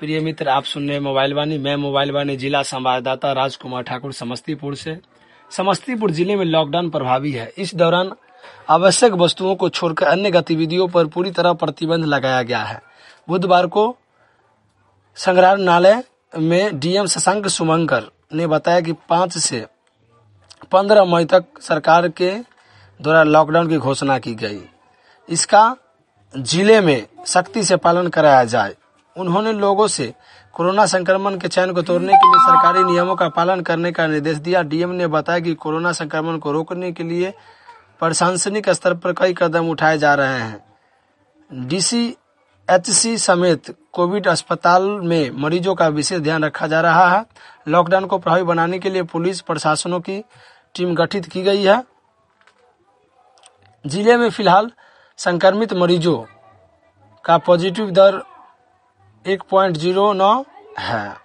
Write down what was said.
प्रिय मित्र, आप सुन रहे हैं मोबाइल वाणी। मैं मोबाइल वाणी जिला संवाददाता राजकुमार ठाकुर समस्तीपुर से। समस्तीपुर जिले में लॉकडाउन प्रभावी है। इस दौरान आवश्यक वस्तुओं को छोड़कर अन्य गतिविधियों पर पूरी तरह प्रतिबंध लगाया गया है। बुधवार को संग्रहालय में डीएम शशांक सुमंकर ने बताया कि 5 से 15 मई तक सरकार के द्वारा लॉकडाउन की घोषणा की गई। इसका जिले में सख्ती से पालन कराया जाए। उन्होंने लोगों से कोरोना संक्रमण के चैन को तोड़ने के लिए सरकारी नियमों का पालन करने का निर्देश दिया। डीएम ने बताया कि कोरोना संक्रमण को रोकने के लिए प्रशासनिक स्तर पर कई कदम उठाए जा रहे हैं। डीसीएचसी समेत कोविड अस्पताल में मरीजों का विशेष ध्यान रखा जा रहा है। लॉकडाउन को प्रभावी बनाने के लिए पुलिस प्रशासनों की टीम गठित की गई है। जिले में फिलहाल संक्रमित मरीजों का पॉजिटिव दर 1.09 है।